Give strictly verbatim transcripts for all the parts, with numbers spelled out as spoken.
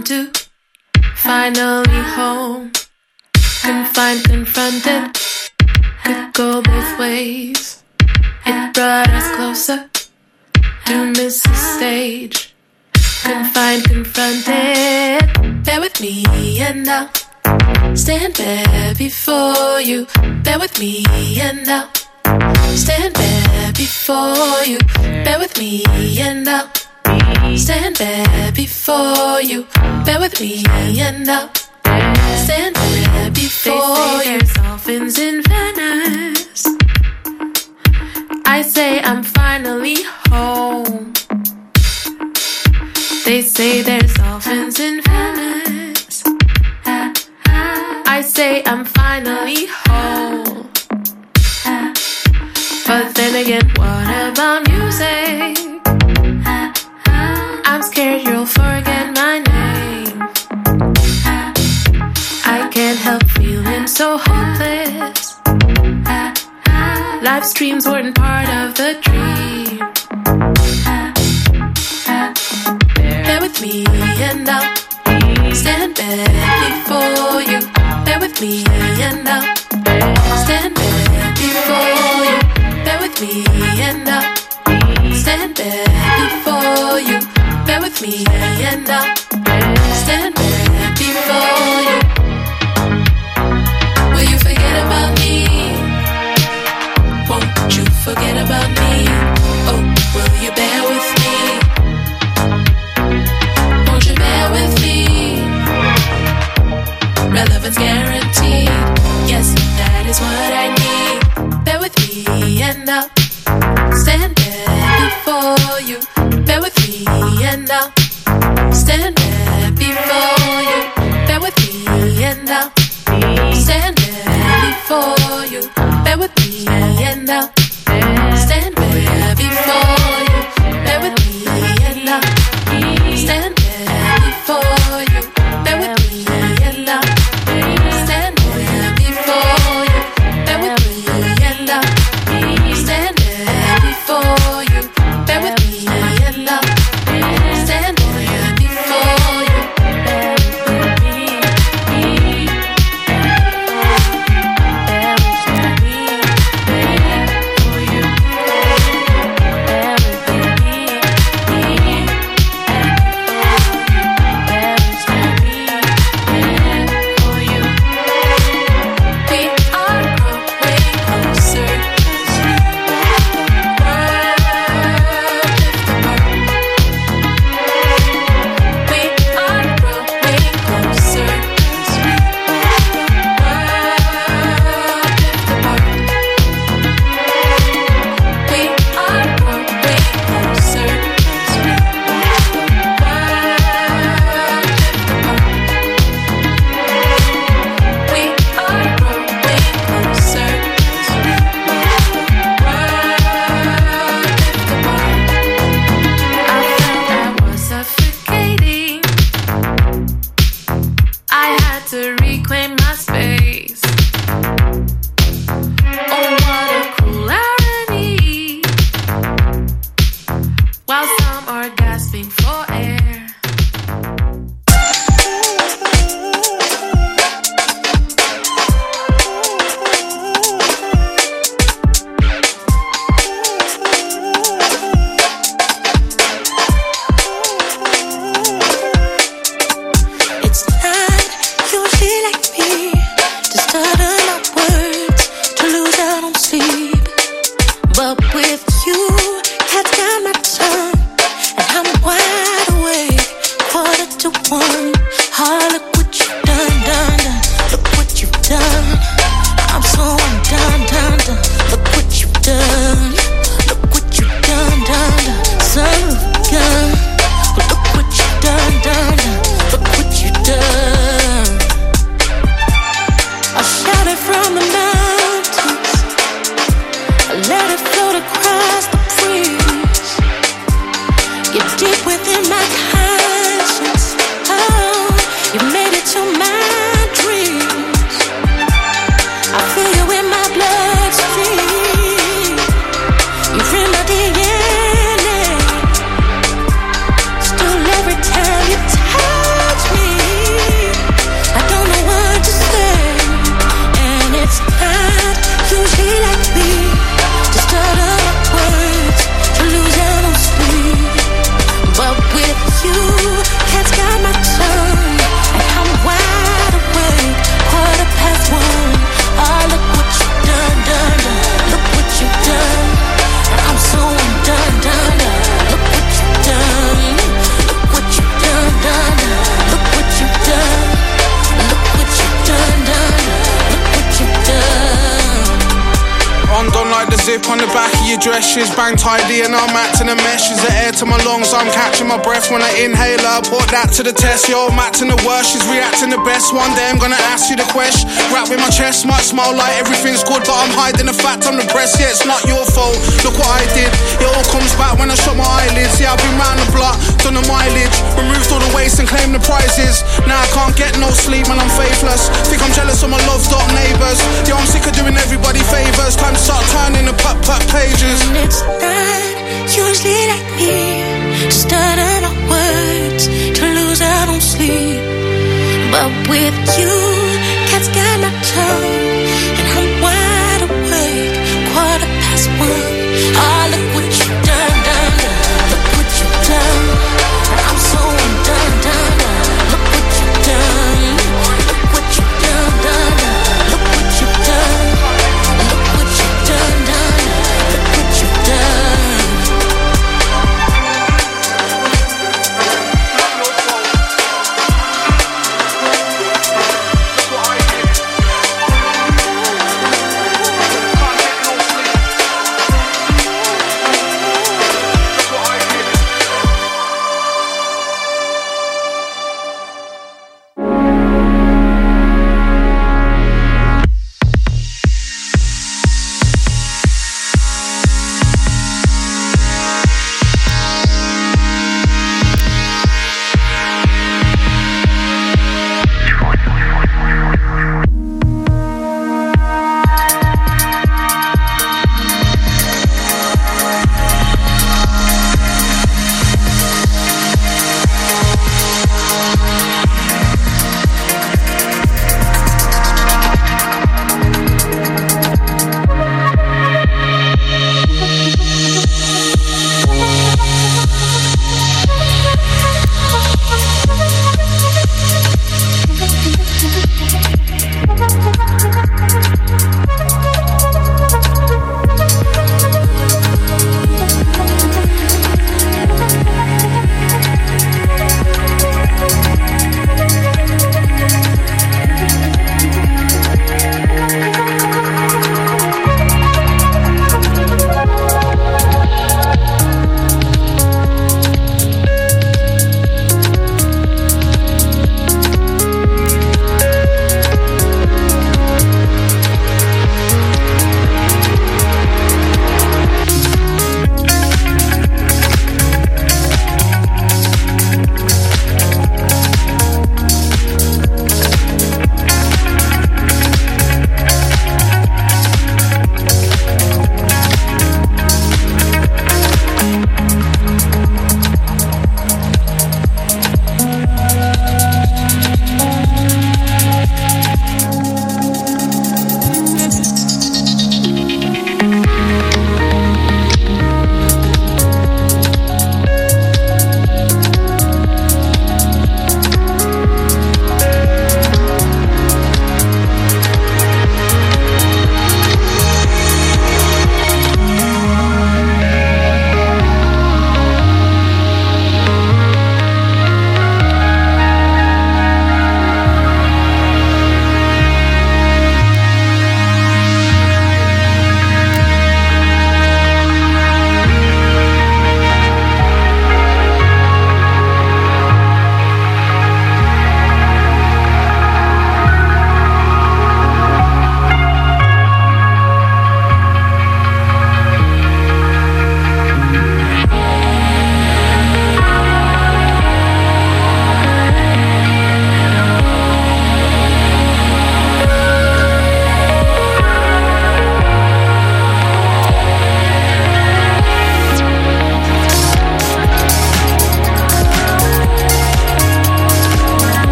to finally home. Confined, confronted, could go both ways. It brought us closer to miss the stage. Confined, confronted, bear with me and I'll stand bare before you. Bear with me and I'll stand bare before you. Bear with me and I'll stand bare before you. Bear with me and I'll stand bare before you. There's dolphins in Venice. I say I'm finally home. They say there's dolphins in Venice. I say I'm finally home. But then again, what about music? I'm scared you'll forget my name. I can't help feeling so hopeless. Live streams weren't part of the dream. Bear with me and I'll stand bare before you. Bear with me and I'll stand bare before you. Bear with me and I'll stand bare before you. Bear with me and I'll stand bare before you. Will you forget about me? Won't you forget about me? Oh, will you bear with me? Won't you bear with me? Relevance guaranteed. Yes, that is what I need. Bear with me and I'll stand there before you. Bear with me and I'll stand there before you. Bear with me and I'll stand there before you. Bear with me and I'll stand there before you. Bear with me and I'll stand there before you. Bear with me and I'll stand there before you. Bear with me and I'll stand there before you. Bear with me and I'll stand there before you. You're deep within my conscience. Oh, you made on the back of your dress is bang tidy and I'm acting a mesh. Is the air to my lungs, I'm catching my breath when I inhale. I put that to the test, yo, I'm acting the worst. She's reacting the best. One day I'm gonna ask you the question. Rap with my chest, might smile like everything's good, but I'm hiding the fact I'm depressed. Yeah, it's not your fault, look what I did. It all comes back when I shut my eyelids. Yeah, I've been round the block, done the mileage, removed all the waste and claimed the prizes. Now I can't get no sleep when I'm faithless. Think I'm jealous of my loved up neighbours. Yo, I'm sick of doing everybody favours. Time to start turning the put put pages. And it's not usually like me, stutter my words to lose out on sleep. But with you, cats got my tongue, and I'm wide awake, quarter past one. Oh, look what you done, done, done. Look what you done. I'm so undone, done, done. Look what you done. Look what you done, done, done. Look what you done. Look what you done, done, done. Look what you done.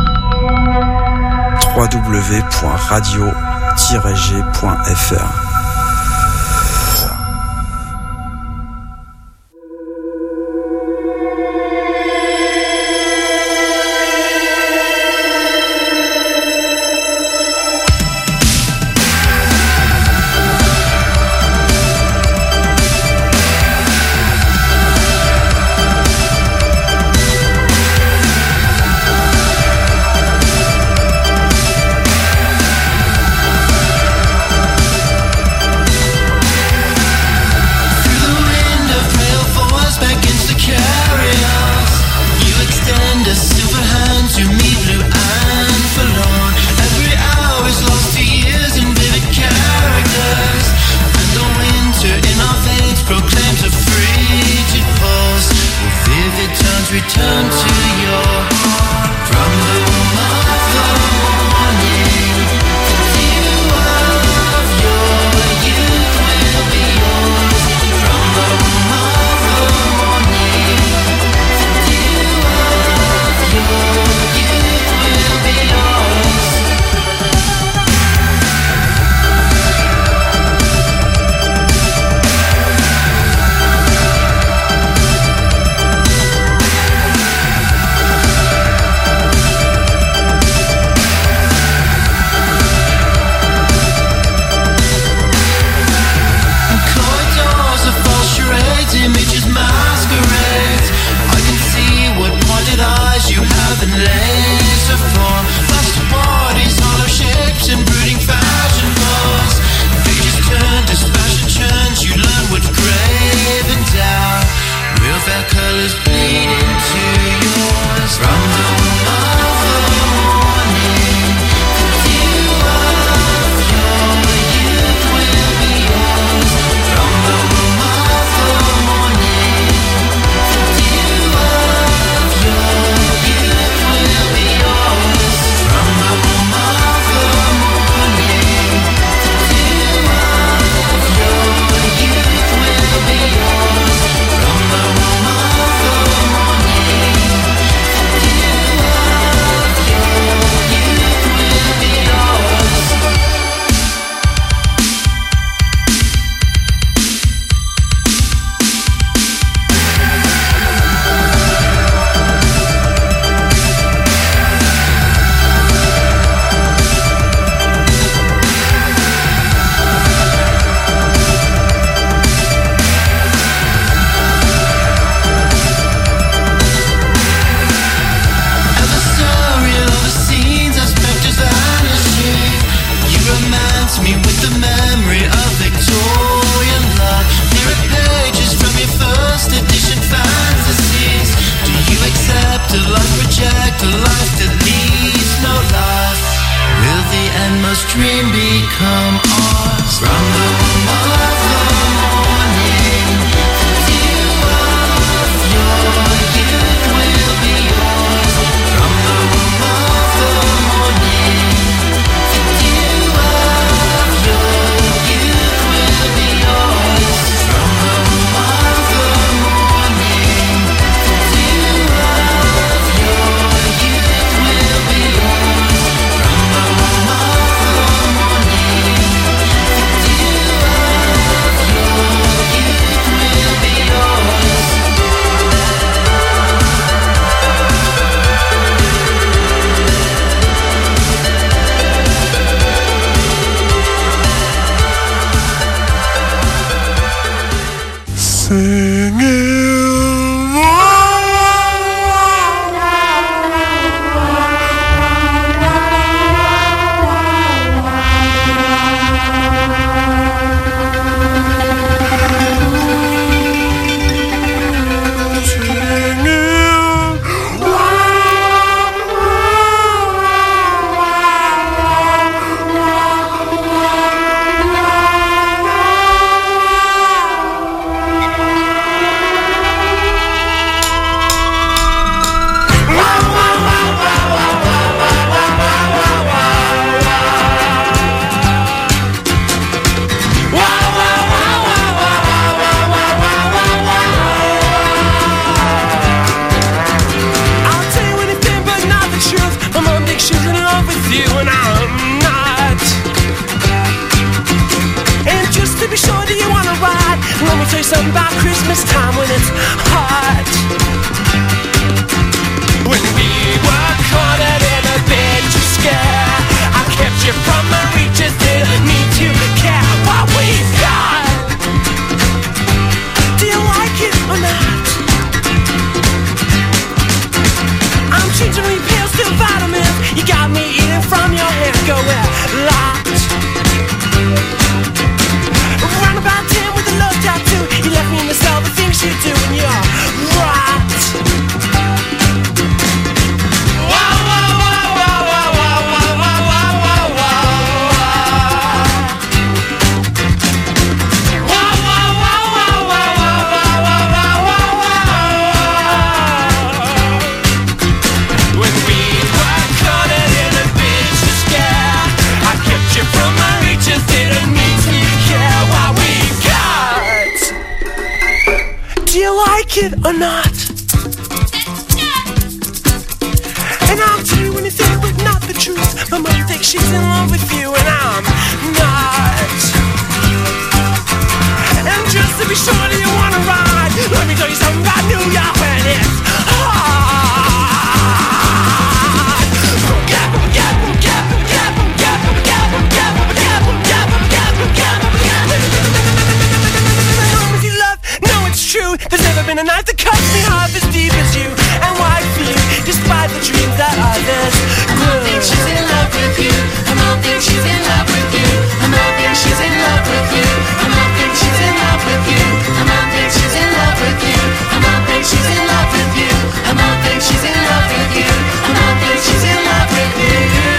w w w point radio tiret g point f r this dream become ours. From the womb of the morning, the dew of your youth will be yours. From the womb of the morning, the dew of your youth will be yours. From the womb of the morning, the dew of your youth will be yours. From the womb of the morning, the dew of your youth will be yours. Something about Christmas time when it's hot. When we were cornered in a bed to scare, I kept you from my reaches, didn't need to care what we've got. Do you like it or not? I'm changing me pills to vitamins. You got me eating from your head, going locked. Around about ten with a love tattoo. You left me in the cell, the things you do when you're right. Whoa, whoa, whoa, whoa, whoa, whoa, whoa, whoa, whoa, whoa. Whoa, whoa, whoa, whoa, whoa, whoa, whoa, whoa, whoa. When we were cornered in a bitch to scare, I kept you from my reaches, didn't need to care what we got. Do you like it or not? And I'll tell you anything but not the truth. My mom thinks she's in love with you and I'm not. And just to be sure that you wanna ride, let me tell you something about New York when it's hot. True, there's never been a night that cuts me half as deep as you. And why for you, despite the dreams that others grew. Her mom thinks she's in love with you. Her mom thinks she's in love with you. Her mom thinks she's in love with you. Her mom thinks she's in love with you. Her mom thinks she's in love with you. Her mom thinks she's in love with you. Her mom thinks she's in love with you. Her mom thinks she's in love with you.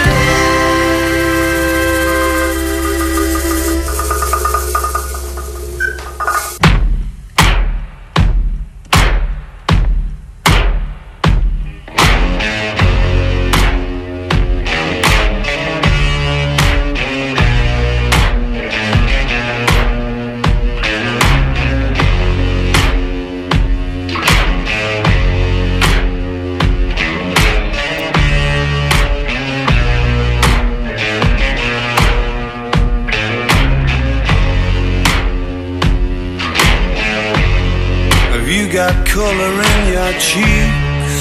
Color in your cheeks.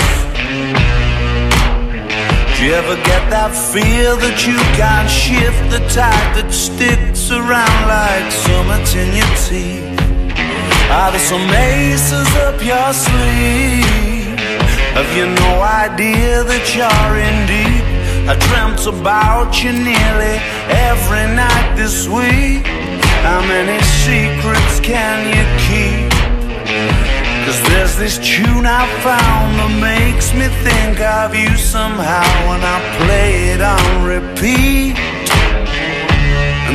Do you ever get that feel that you can't shift, the tide that sticks around like summits in your teeth? Are there some aces up your sleeve? Have you no idea that you're in deep? I dreamt about you nearly every night this week. How many secrets can you keep? Cause there's this tune I found that makes me think of you somehow when I play it on repeat.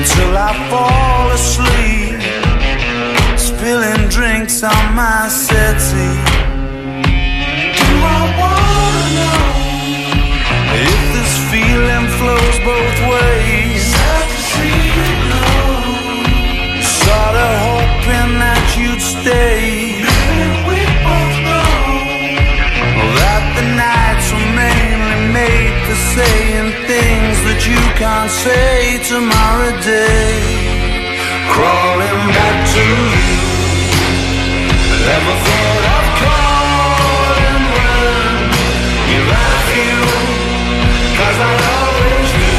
until I fall asleep, spilling drinks on my settee. Do I wanna know if this feeling flows both ways? Sad to see you go. Sorta hoping that you'd stay. Maybe we both know that the nights were mainly made for saying things that you can't say tomorrow day. Crawling back to you, never thought of calling when you're out of you, 'cause I always do.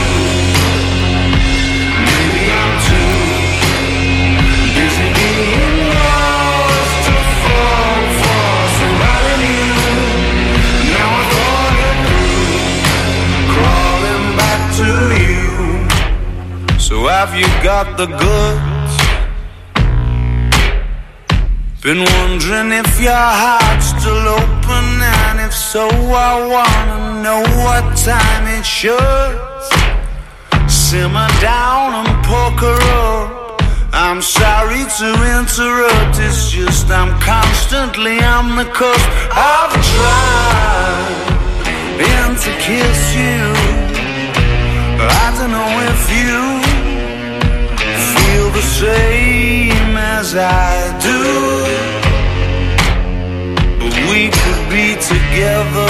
Maybe I'm too busy being lost to fall for somebody new. Now I thought it through, crawling back to you. So have you got the goods? Been wondering if your heart's still open, and if so, I wanna know what time it should. Simmer down and poker up. I'm sorry to interrupt, it's just I'm constantly on the cusp. I've tried been to kiss you, but I don't know if you feel the same as I do. But we could be together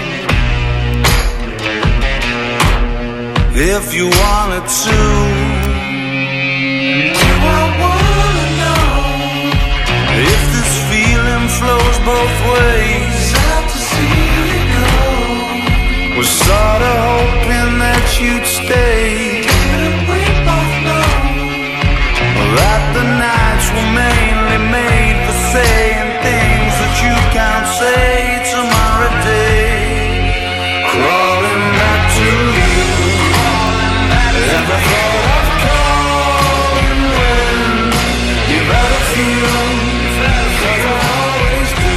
if you wanted to. Do I wanna know if this feeling flows both ways? Sad to see you go. Was sorta hoping that you'd stay. Didn't we both know that the nights were mainly made for saying things that you can't say tomorrow day? Crawling back to you, never thought of calling when you're out of you, 'cause I always do.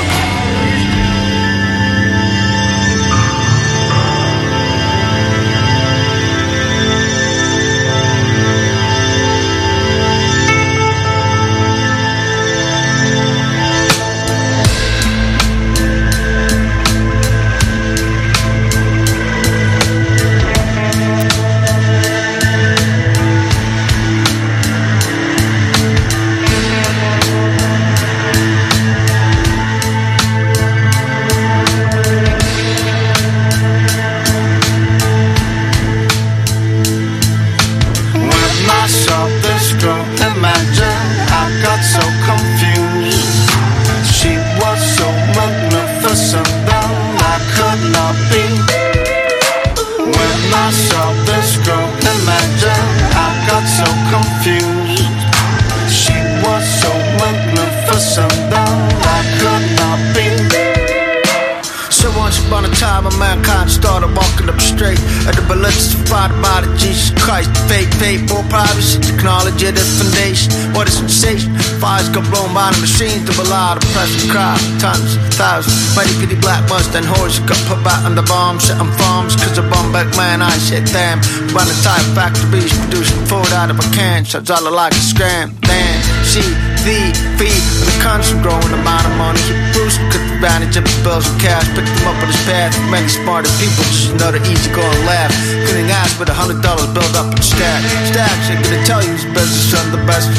Technology, the foundation, what a sensation. Fires got blown by the machines to allow the present crowd. Tons, thousands, mighty pity black Mustang horses got put back on the bombs, setting farms, cause a bomb back man, I said damn. Run the type factories, producing food out of a can, sounds all like a scram. Damn, see, the feed, when the country growing amount of money, he boosted, took advantage of the bills and cash, picked them up on his path. Many smarter people, just another easy going laugh. Couldn't ask with a hundred dollars build up and stack. Stacks ain't gonna tell you his business on the best.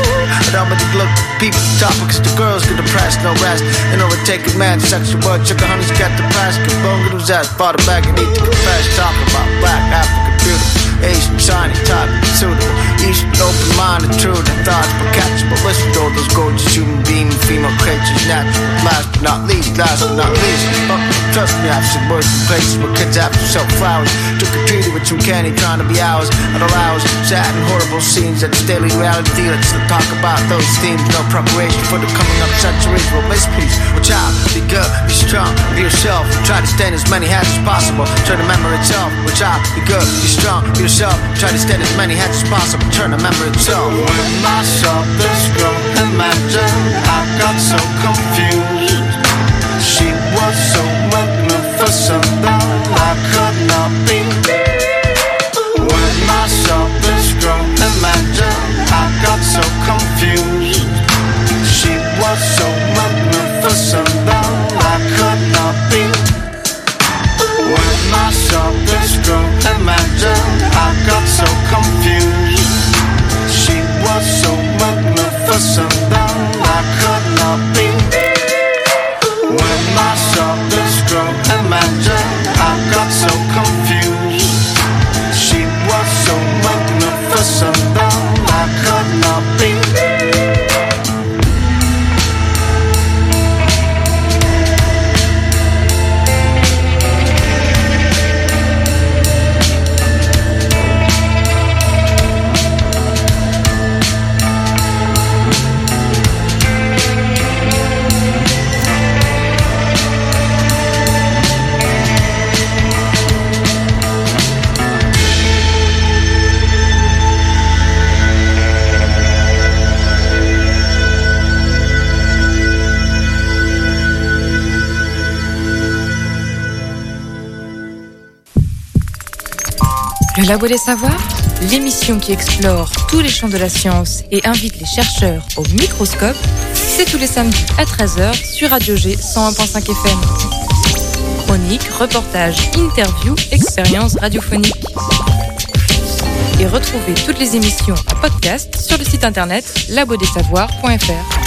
I don't really look people topics, the girls get depressed, no rest. And overtaken man, sexual word, chicken honey's got the press. Get bone get his ass, bought a bag and need to confess. Talking about black, African beauty, Asian, China, type, suitable. Eastern, open minded, true to thoughts, but catchable. Listen to all those gorgeous human being female creatures, natural. Last but not least, last but not least. But trust me, I've seen worse in places where kids have to sell flowers. Took a treaty with some candy, trying to be ours. At our hours, sad and horrible scenes at the daily reality. Let's not talk about those themes. No preparation for the coming up centuries. Well, miss please, watch out, be good, be strong, be yourself. Try to stand as many hats as possible. Turn the memory itself. Watch out, be good, be strong, be yourself. Try to stand as many hats as possible. Turn the memory itself. When I saw this girl, imagine I got so confused. She was so magnificent that I could not be. When I saw this girl, Le Labo des Savoirs, l'émission qui explore tous les champs de la science et invite les chercheurs au microscope, c'est tous les samedis à treize heures sur Radio G cent un virgule cinq F M. Chroniques, reportages, interviews, expériences radiophoniques. Et retrouvez toutes les émissions en podcast sur le site internet labo des savoirs point f r.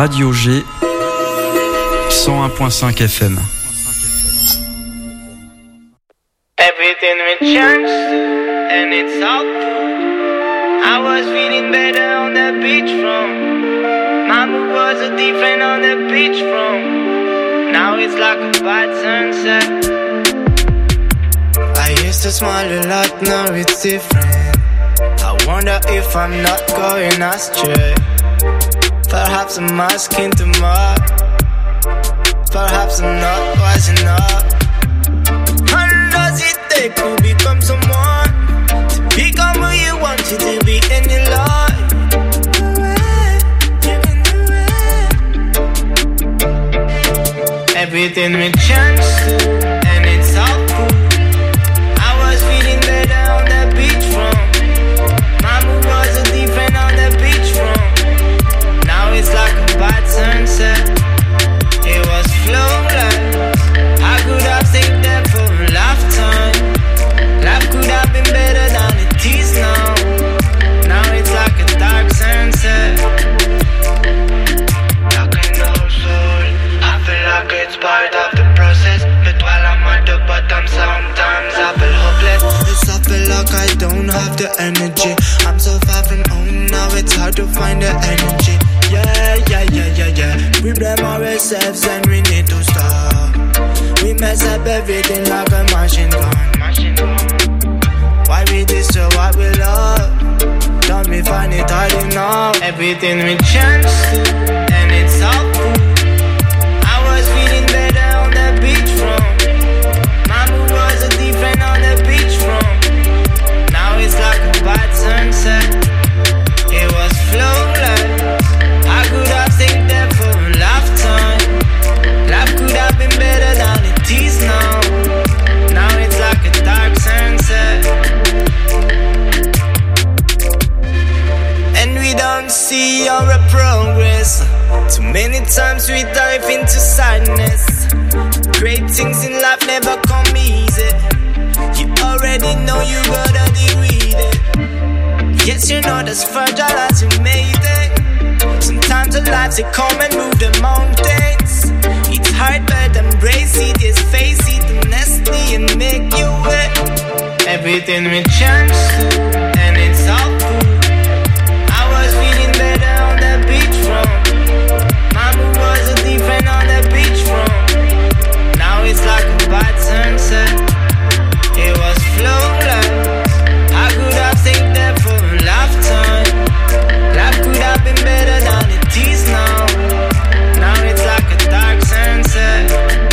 Radio G cent un point cinq F M. Everything will change and it's all good. I was feeling better on the beachfront. My mood was a different on the beachfront. Now it's like a bad sunset. I used to smile a lot, now it's different. I wonder if I'm not going astray. Perhaps I'm asking too much. Perhaps I'm not wise enough. How does it take to become someone? To become who you want you to be in your life? Everything will change soon, and it's all cool. I was feeling better on the beachfront. My mood was a different on the beachfront. Now it's like a bad sunset. It was flawless. I could have stayed there for a lifetime. Life could have been better than it is now. Now it's like a dark sunset. Like an old soul, I feel like it's part of the process. But while I'm at the bottom, sometimes I feel hopeless. Yes, I feel like I don't have the energy. I'm so far from home, now it's hard to find the energy. Yeah, yeah, yeah, yeah, yeah. We blame ourselves and we need to stop. We mess up everything like a machine gun. Machine gun. Why we destroy what we love? Don't we find it hard enough? Everything we change to, and it's all cool. I was feeling better on the beachfront. My mood was a different on the beachfront. Now it's like a bad sunset. It was flawless. I could have stayed there for a lifetime. Life could have been better than it is now. Now it's like a dark sunset. And we don't see our progress. Too many times we dive into sadness. Great things in life never come easy. You already know you gotta deal with it. Yes, you're not as fragile as you made it. Sometimes the lives they come and move the mountains. It's hard but embrace it, just face it honestly and make your way. Everything will change soon, and it's all cool. I was feeling better on the beachfront. My mood was a different on the beachfront. Now it's like a bad sunset. It was flawless. I could have stayed there for a lifetime. Life could have been better than it is now. Now it's like a dark sunset.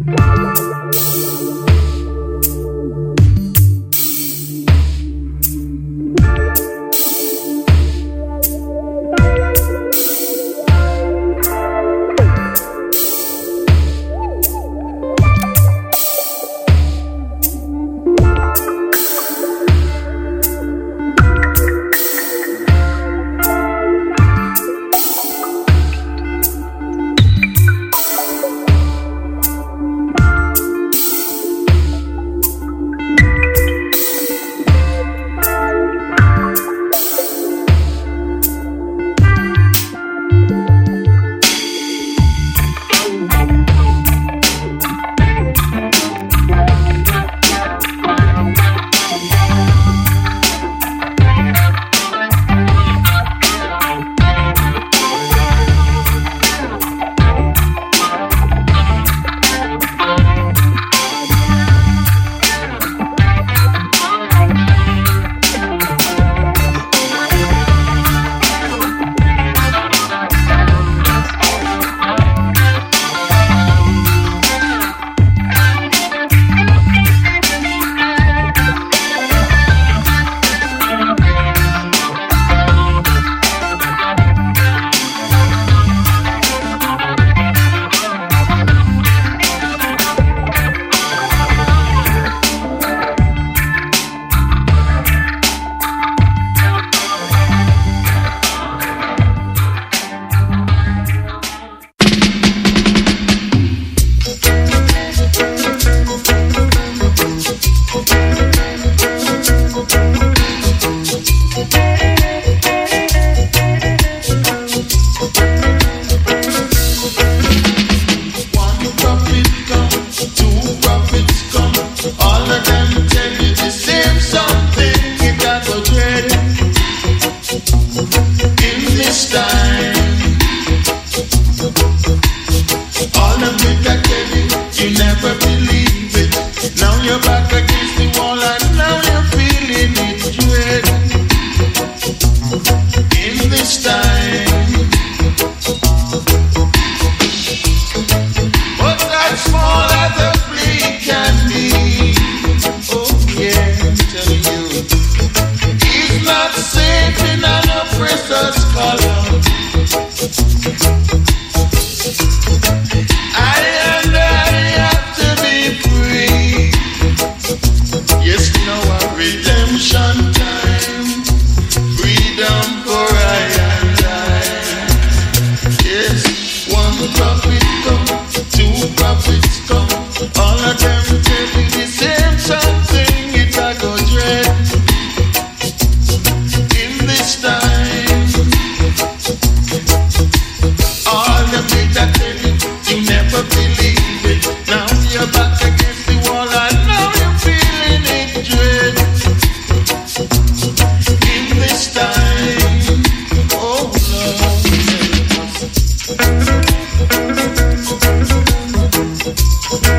We'll be right back.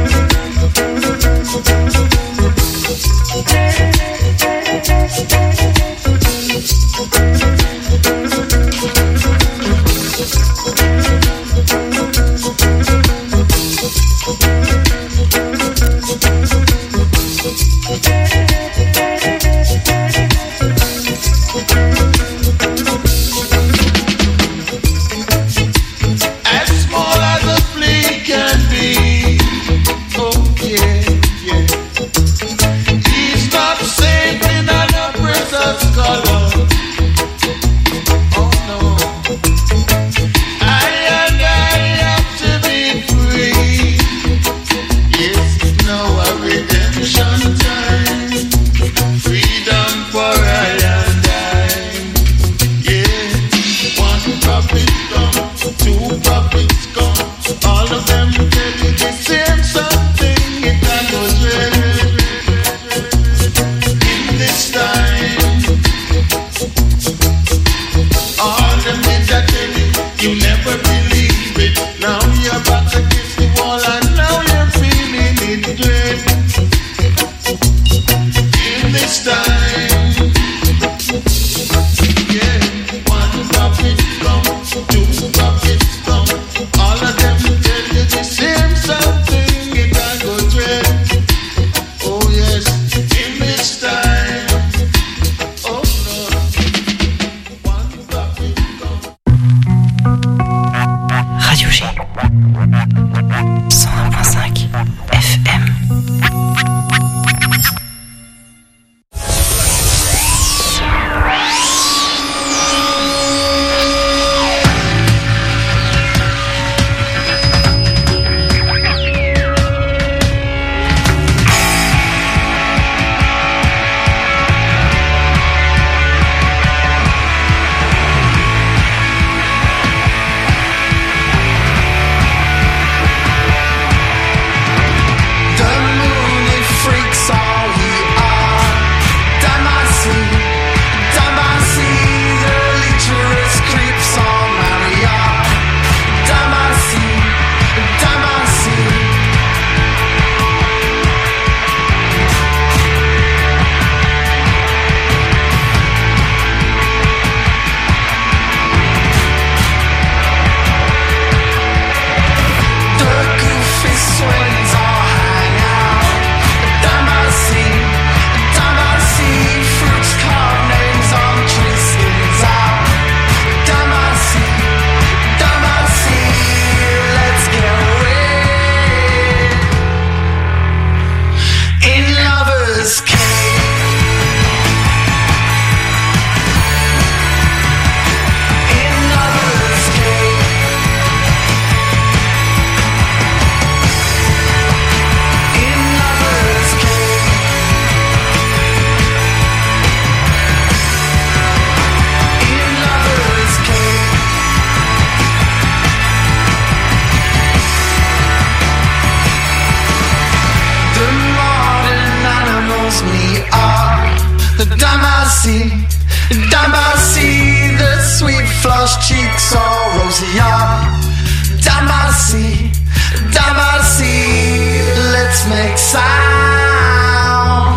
just make sound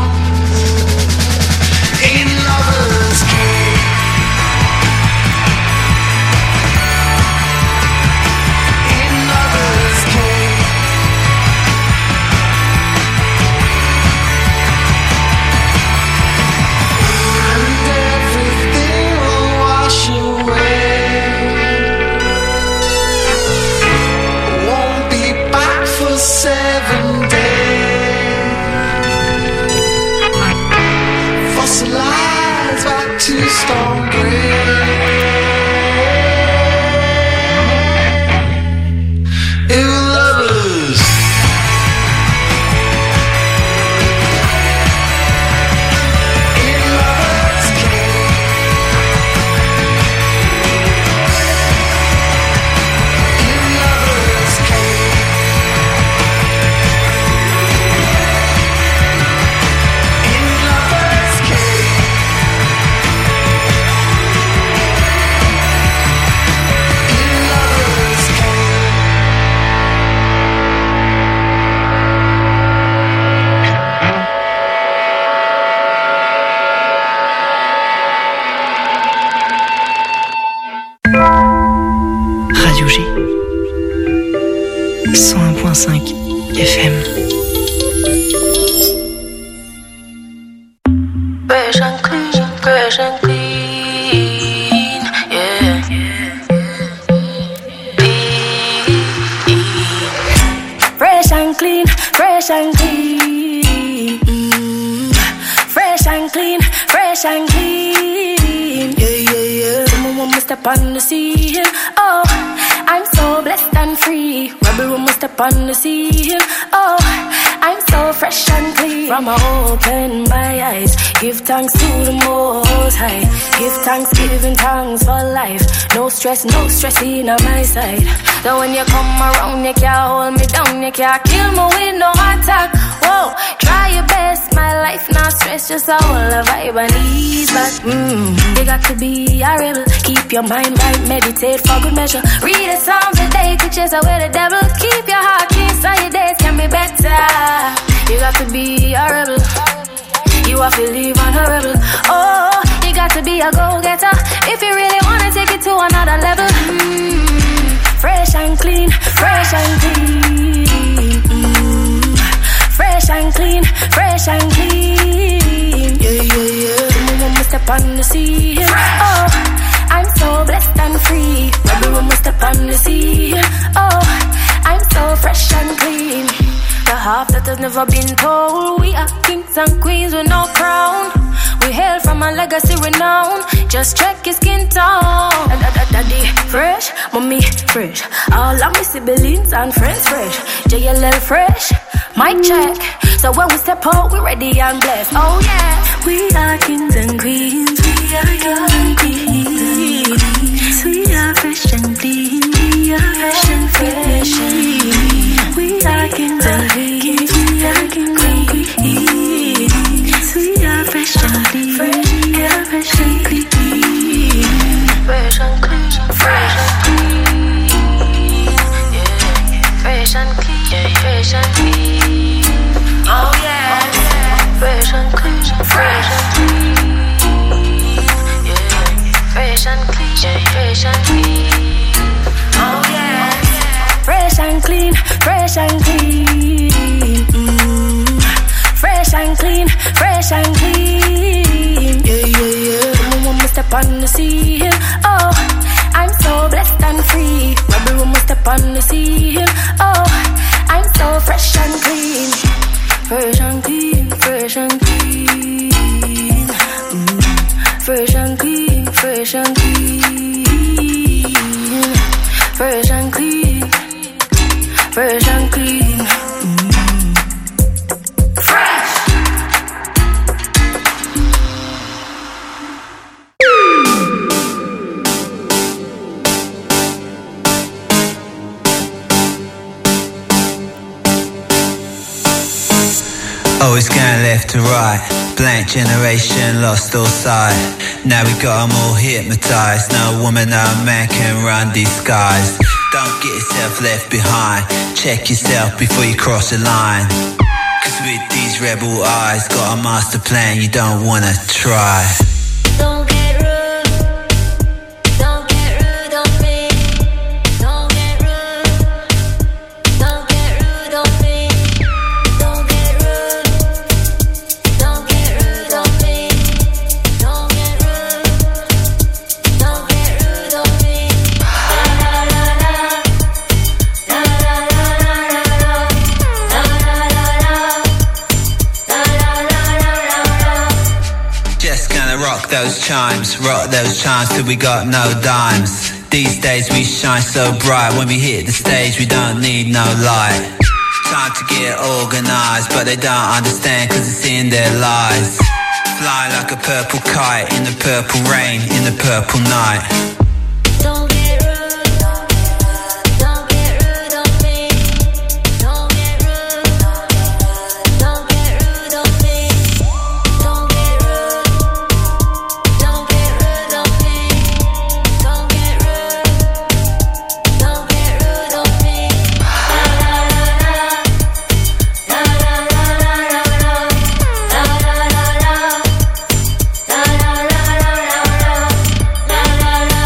in Lover's Cave. In Lover's Cave. And everything will wash away. Won't be back for seven days. Fossilize back to stone grave. In Lovers. In Lovers Cave. In Lovers Cave. In Lovers Cave. In Lovers Cave. Radio G. cent un point cinq F M. Fresh and clean, fresh and clean, yeah. Fresh and clean, fresh and clean, mm. Fresh and clean, fresh and clean, yeah, yeah, yeah. Someone want me step on the scene, oh, I'm so blessed and free. Rebel when we step on the scene, oh, I'm so fresh and clean. From I open my eyes, give thanks to the Most High. Give thanks, giving thanks for life. No stress, no stress in on my side. So when you come around, you can't hold me down, you can't kill me with no attack. Whoa, try your best, my life not stress, just a whole vibe and ease back. Mmm, you got to be a rebel, keep your mind right, meditate for good measure. Read the Psalms a day to chase away the devil. Keep your heart clean so your days can be better. You got to be a rebel, you have to live on a rebel. Oh, you got to be a go-getter if you really wanna take it to another level. Mm, fresh and clean, fresh and clean, mm, fresh and clean, fresh and clean, yeah, yeah, yeah. Someone want me step on the scene, oh, I'm so blessed and free. Everyone must step on the scene, oh, I'm so fresh and clean. The half that has never been told. We are kings and queens with no crown. We hail from a legacy renown. Just check your skin tone. Daddy fresh, mommy fresh. All of my siblings and friends fresh. J L L fresh, mic check. So when we step out, we ready and blessed. Oh yeah, we are kings and queens. We are kings and queens. We are fresh and clean. We are fresh and fresh. We are kings and queens. We are kings and queens. We are fresh and clean. We are fresh and clean. Fresh and clean. Fresh and clean. Yeah. Fresh and clean. Fresh and clean. Oh yeah. Fresh and clean. Fresh and clean. Yeah. Fresh and clean. Fresh and clean. Oh yeah. Fresh and clean. Fresh and clean. Mm. Fresh and clean. Fresh and clean. Yeah, yeah, yeah. Someone want me step on the scene. Oh, I'm so blessed and free. Rebel when we step on the scene. Oh, I'm so fresh and clean. Fresh and clean. Fresh and clean. Mm. Fresh and clean. Fresh and clean. Fresh and clean. Fresh and clean. Mm. Fresh. Always going left to right. Blank generation lost all sight. Now we got them all hypnotized. No woman, no man can run these skies. Don't get yourself left behind. Check yourself before you cross the line. with these rebel eyes. Got a master plan you don't wanna try. Don't get rude, don't get rude on me. Don't get rude, don't get rude on me. Don't get rude, don't get rude on me. Don't get rude, don't get rude on me. La la la la, la la la la la, la la la la, la la la la la. Just gonna rock those chimes, rock those chimes till we got no dimes. These days we shine so bright, when we hit the stage we don't need no light. Time to get organised, but they don't understand cause it's in their lies. Fly like a purple kite, in the purple rain, in the purple night. Don't get rude, don't get rude on me. Don't get rude, don't get rude on me. Don't get rude, don't get rude on me. Don't get rude, don't get rude on me. La la la la, la la la la la, la la la la, la la la la la, la la la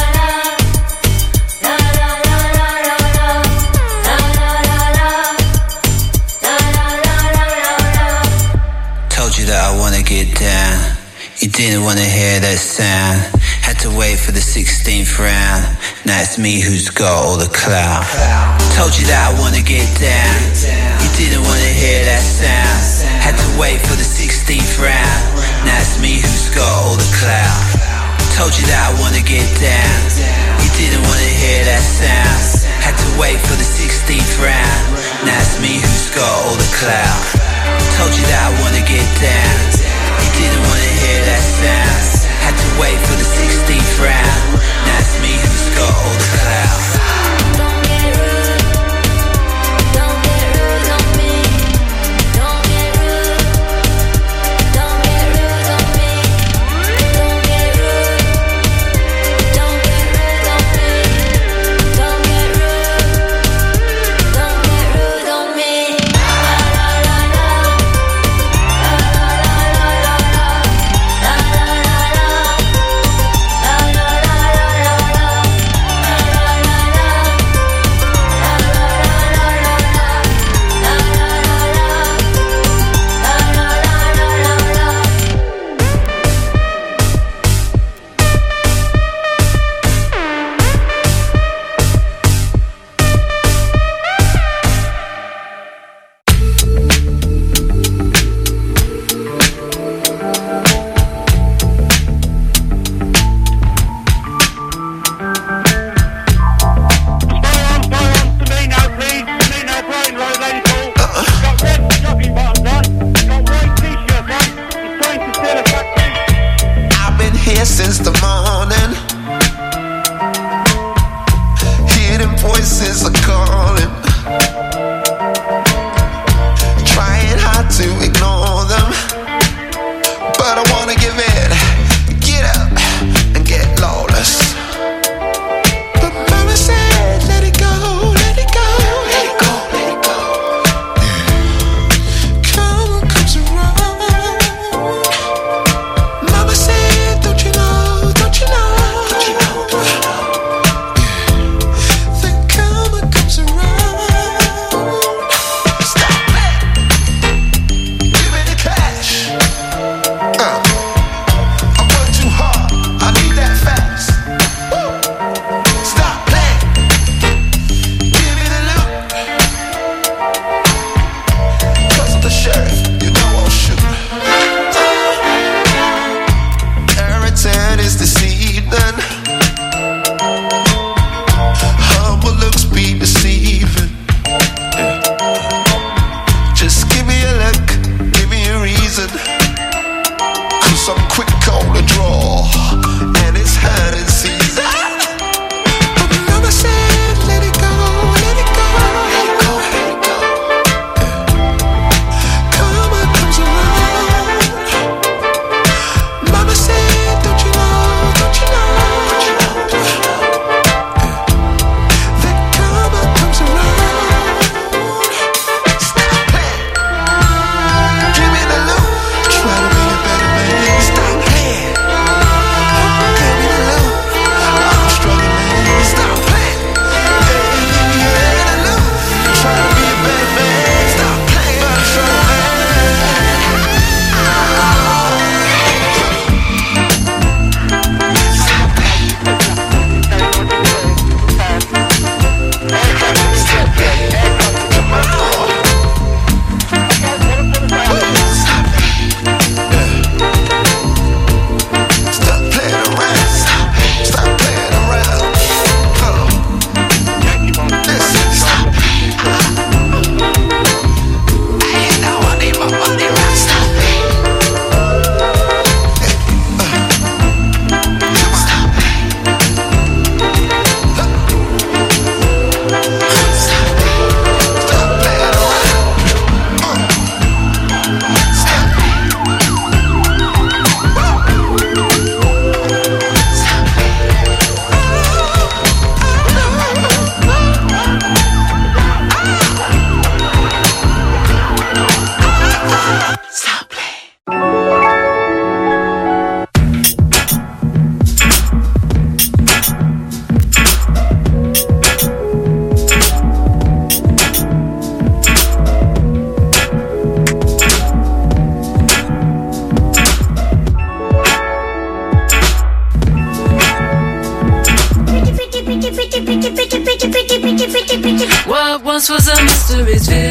la. Told you that I wanna get down, you didn't wanna hear that sound. Had to wait for the sixteenth round, now it's me who's got all the clout. Told you that I wanna get down, you didn't wanna hear that sound. Had to wait for the sixteenth round, now it's me who's got all the clout. Told you that I wanna get down, you didn't wanna hear that sound. Had to wait for the sixteenth round, now it's me who's got all the clout. Told you that I wanna get down, you didn't wanna hear that sound. Had to wait for the sixteenth round, now it's me who's got all the clout. Don't get rude, don't get rude on me. Don't get rude, don't get rude on me. Don't get rude, don't get rude on me. Don't get rude, don't get rude on me. La la la la, la la la la la, la la la la, la la la la la, la la la la la.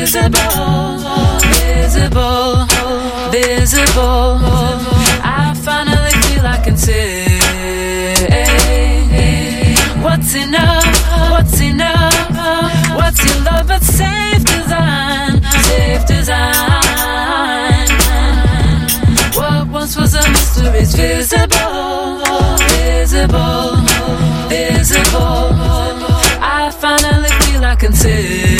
visible, visible, visible. I finally feel I can say, what's enough, what's enough, what's your love but safe design, safe design. What once was a mystery is visible, visible, visible. I finally feel I can say,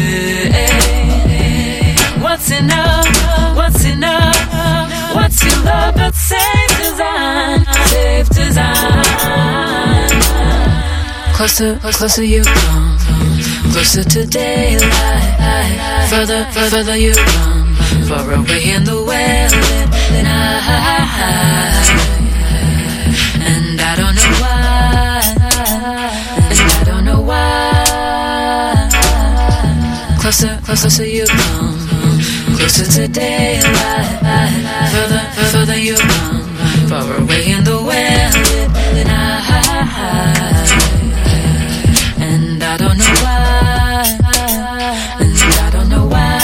what's enough, what's enough, what's your love but safe design, safe design. Closer, closer you come, closer to daylight. Further, further you come, far away in the well-lit night. And I don't know why, and I don't know why. Closer, closer you come, closer to daylight. Further, further you come, far away in the well-lit night. And I don't know why, and I don't know why.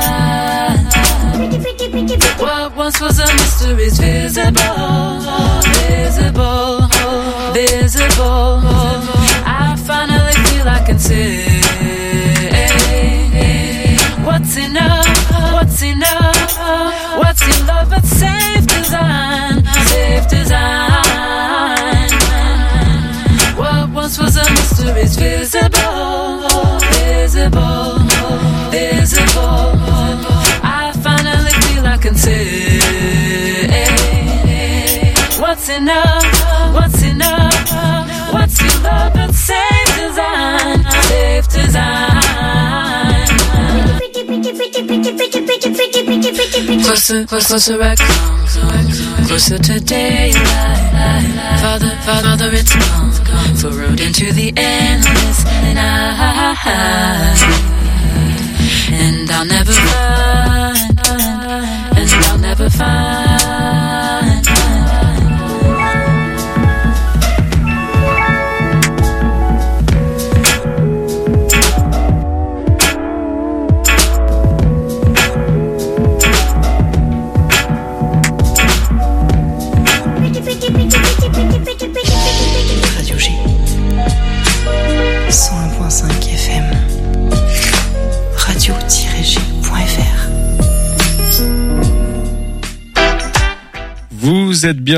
What once was a mystery is visible, visible, visible. I finally feel I can say, what's enough, what's enough, what's in love but safe design, safe design. What once was a mystery is visible, visible, visible. I finally feel I can say, what's enough, what's enough, what's your love but safe design, safe design. Closer, closer I come, closer to daylight. Father, Father, it's come, for road into the endless night. And I'll never find, and I'll never find. Radio G cent un point cinq F M, radio tiret G point F R. Vous êtes bien